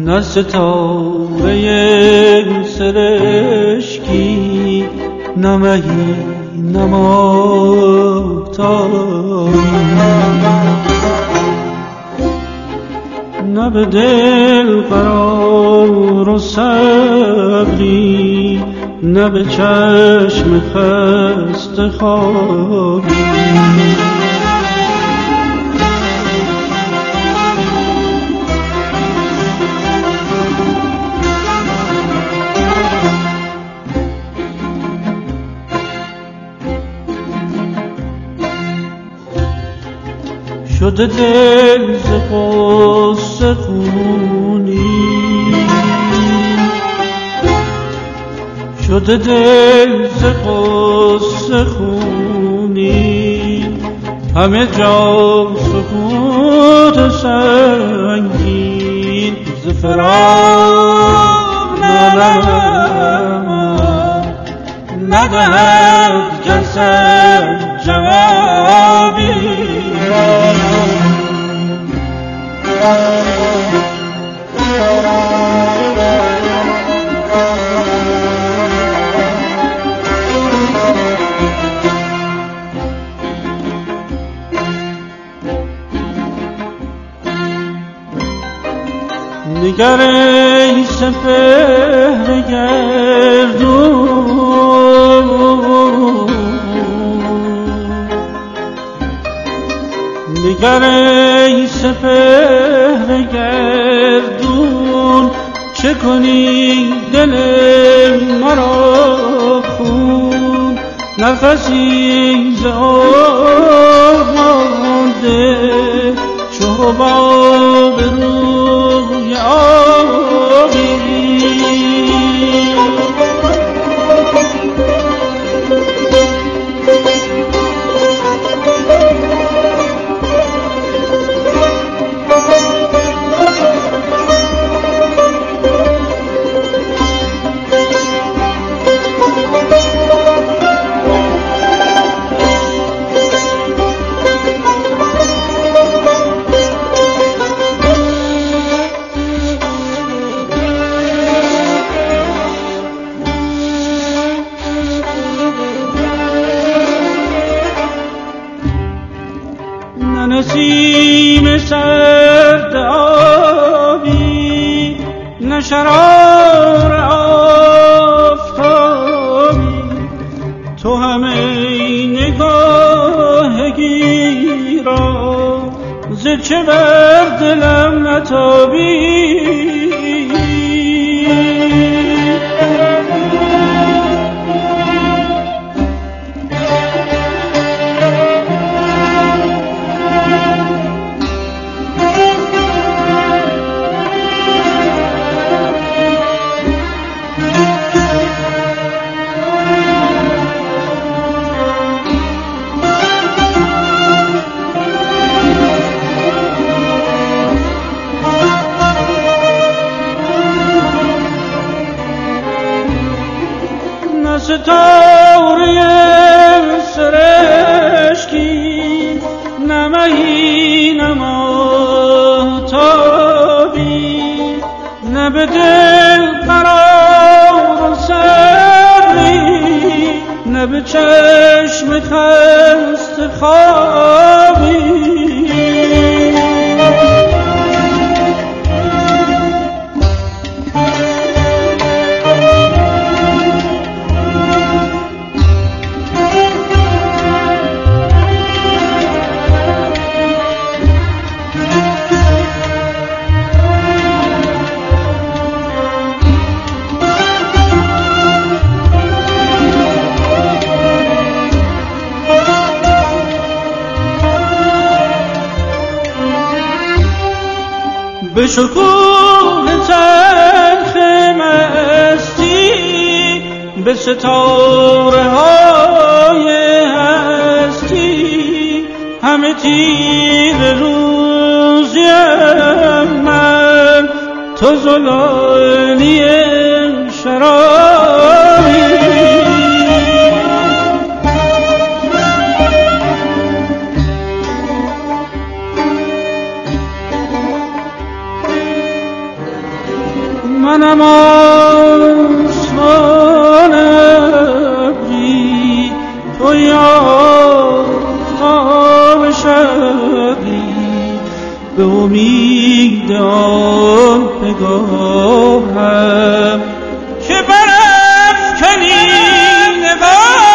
نه ستاره سرشکی، نه مهی نه ماهتابی، نه به دل قرار و صبری، نه به چشم خسته خوابی. شده دل ز غصه خونی، شده دل ز غصه خونی، همه جا سکوت سنگین، ز فراق ندهد کسی جوابی. نگر ای سپهر گردون، نگر ای سپهر گردون، چه کنی دل مرا خون، نفسی ز آب مانده چو حباب روی آبی. نسیم سرد آبی، نه شرار آفتابی، تو همه نگاه گیرا، ز چه بر دلم نتابی. ستاره سرشکی، نه مهی نه ماهتابی، نه به دل قرار و صبری، نه به چشم خسته خوابی. به شکوه تلخ مستی، به ستاره های هستی، همه تیر روزیم من، تو زلالی شرابی. منم آسمان ابری، توی آفتاب شبی، به امید آن پگاهم که برافکنی نگاه